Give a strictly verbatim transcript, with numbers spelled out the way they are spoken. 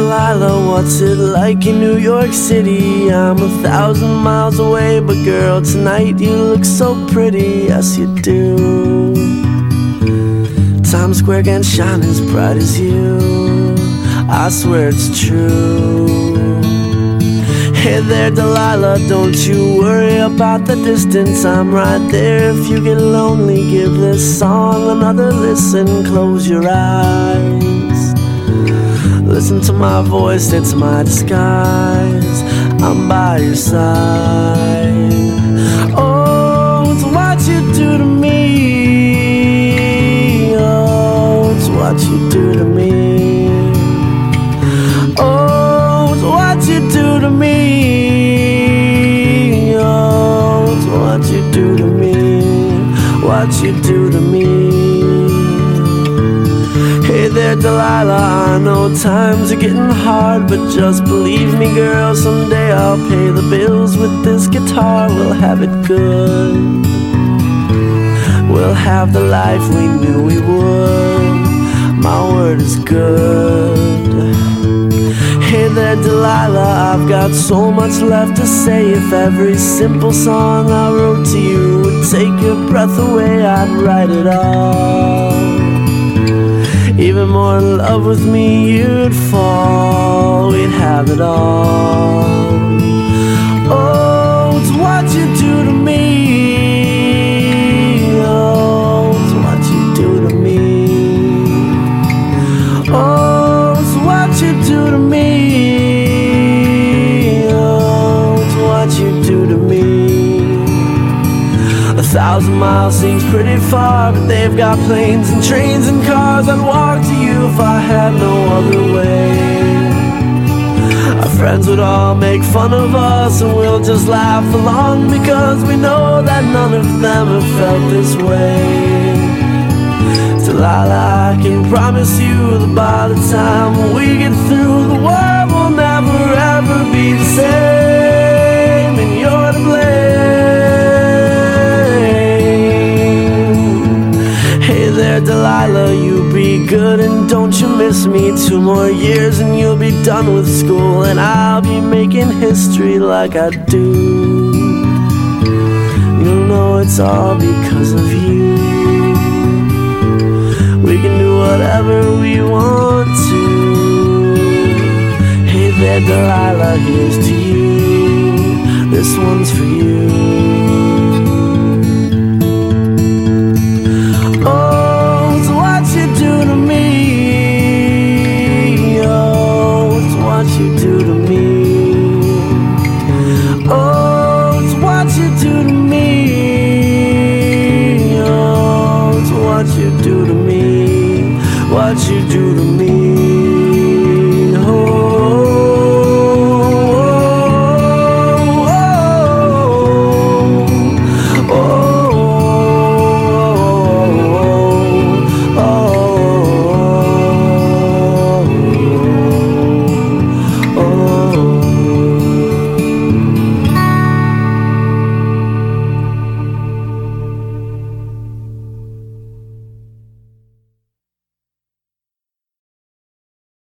Delilah, what's it like in New York City? I'm a thousand miles away, but girl, tonight you look so pretty, yes you do. Times Square can't shine as bright as you, I swear it's true. Hey there Delilah, don't you worry about the distance, I'm right there. If you get lonely, give this song another listen. Close your eyes, listen to my voice, it's my disguise. I'm by your side. Oh, it's what you do to me. Oh, it's what you do to me. Oh, it's what you do to me. Oh, it's what you do to me. What you do to me. Hey there Delilah, I know times are getting hard, but just believe me girl, someday I'll pay the bills with this guitar. We'll have it good, we'll have the life we knew we would. My word is good. Hey there Delilah, I've got so much left to say. If every simple song I wrote to you would take your breath away, I'd write it all. Even more in love with me you'd fall, we'd have it all. Oh, it's what you do to me. Oh, it's what you do to me. Oh, it's what you do to me. Oh, it's what you do to me. A thousand miles seems pretty far, but they've got planes and trains and cars. I'd walk to you if I had no other way. Our friends would all make fun of us, and we'll just laugh along, because we know that none of them have felt this way. Delilah, I can promise you that by the time we get through, the world will never ever be the same, and you're to blame. Hey there Delilah, you be good and don't you miss me. Two more years and you'll be done with school, and I'll be making history like I do. You'll know it's all because of you. We can do whatever we want to. Hey there Delilah, here's to you. This one's for you. Oh, it's what you do to me. Oh, it's what you do to me. Oh, it's what you do to me. Oh, it's what you do to me. What you do to me.